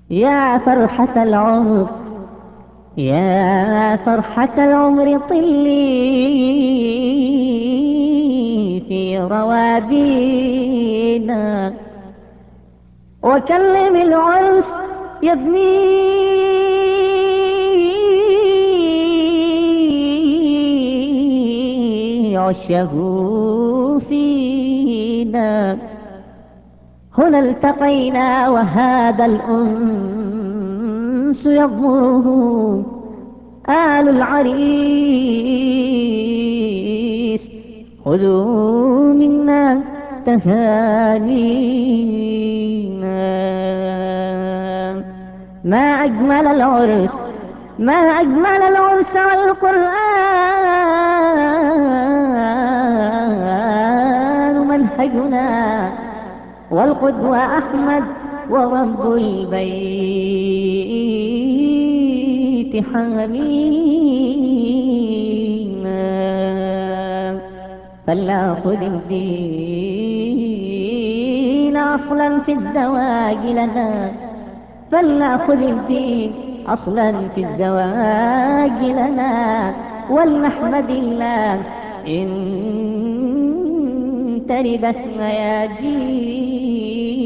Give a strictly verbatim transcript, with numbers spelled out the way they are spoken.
يا فرحة العمر، يا فرحة العمر طلي في روابينا، وكلم العرس يبني عشه فينا. هنا التقينا وهذا الأنس يضمره آل العريس، خذوا منا تهانينا. ما أجمل العرس، ما أجمل العرس والقرآن منهجنا، والقدوة أحمد ورب البيت حمينا. فلنأخذ الدين أصلا في الزواج لنا، فلنأخذ الدين أصلا في الزواج لنا، ولنحمد الله إن تربت ميادين.